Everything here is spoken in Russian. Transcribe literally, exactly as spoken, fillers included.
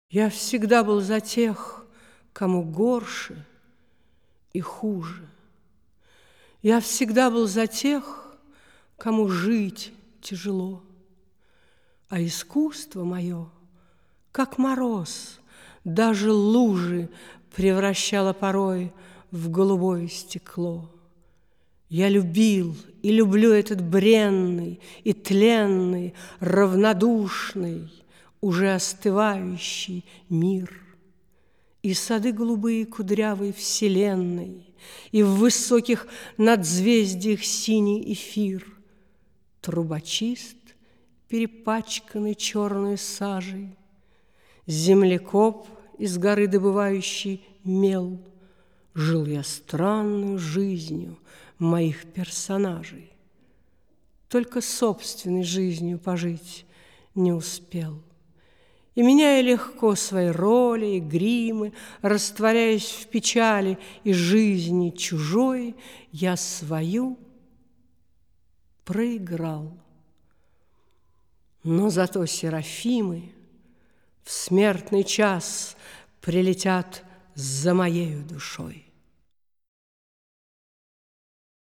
Я всегда был за тех, кому горше и хуже. Я всегда был за тех, кому жить тяжело. А искусство мое, как мороз, даже лужи превращало порой в голубое стекло. Я любил и люблю этот бренный и тленный, равнодушный, уже остывающий мир. И сады голубые кудрявой вселенной, и в высоких надзвездиях синий эфир. Трубочист, перепачканный черной сажей, землекоп, из горы добывающий мел. Жил я странную жизнью моих персонажей, только собственной жизнью пожить не успел. И, меняя легко свои роли и гримы, растворяясь в печали и жизни чужой, я свою проиграл. Но зато серафимы в смертный час прилетят за моею душой.